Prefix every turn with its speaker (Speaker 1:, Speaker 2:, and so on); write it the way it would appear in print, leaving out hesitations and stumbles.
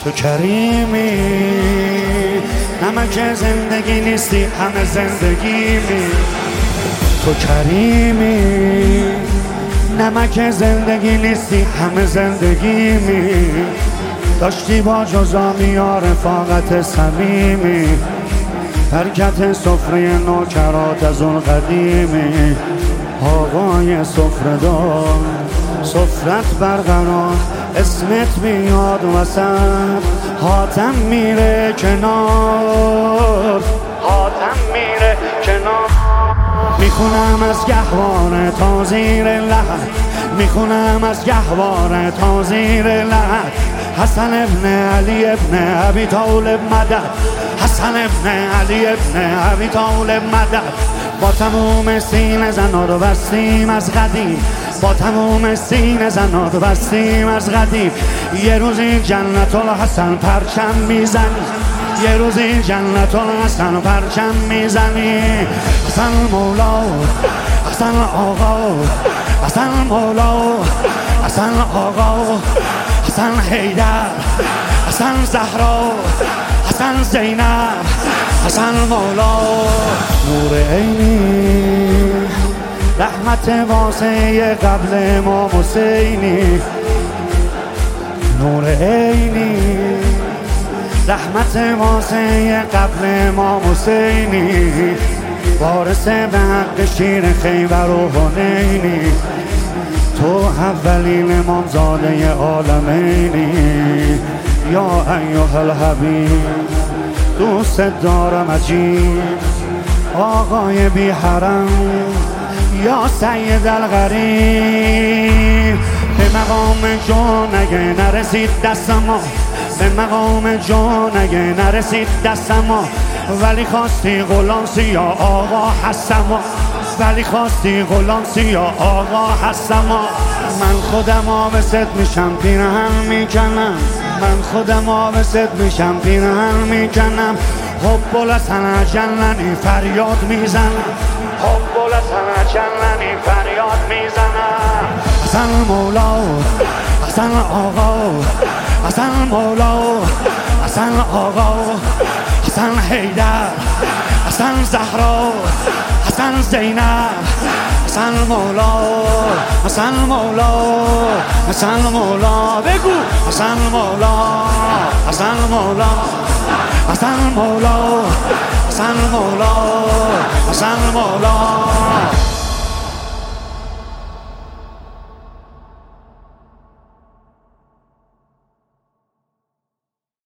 Speaker 1: تو کریمی، نمک زندگی نیستی همه زندگیمی. تو کریمی، نمک زندگی نیستی همه زندگیمی. داشتی با جزامی و رفاقت صمیمی، حرکت سفره نوکرات از اون قدیمی. آقای سفره‌دار، سفرت برقرار، اسمت میاد وسط، حاتم میره کنار، حاتم میره کنار. میخونم از گهواره تا زیر لحد، میخونم از گهواره تا زیر لحد. حسن ابن علی ابن ابی طالب مدد، حسن ابن علی ابن ابی طالب مدد. با تموم سینه زنا رو بستیم از قدیم، با تموم سینه زنا رو بستیم از قدیم. یه روزی جنت الحسن پرچم میزنی، یه روزی جنت الحسن پرچم میزنی. حسن مولا، حسن آقا، حسن مولا، حسن آقا، حسن حیدر، حسن زهرا، حسن زینب، حسن مولا. نور عینی، رحمت واسه قبل ما حسینی. نور عینی، رحمت واسه قبل ما حسینی. وارث به حق شیر خیبر و حنینی. تو اولین امامزاده عالمینی. یا ایها الحبیب، دوست دارم عجیب، آقای بی حرم، یا سید الغریب. به مقام جان اگه نرسید دست ما، به مقام جان اگه نرسید دست ما، ولی خواستی غلام سیا آقا هستم، ولی خواستی غلام سیا آقا هستم. من خودم آبست میشم پیرهن میکنم، من خودم آبست میشم پیرهن میکنم. حب الحسن جننی فریاد میزنم، حب الحسن جننی فریاد میزنم. حسن مولا، حسن آقا، حسن مولا، حسن آقا، حسن حیدر، حسن زهرا، حسن زینب، حسن مولا، حسن مولا، حسن مولا. بگو حسن مولا، حسن مولا، حسن مولا، حسن مولا، حسن مولا.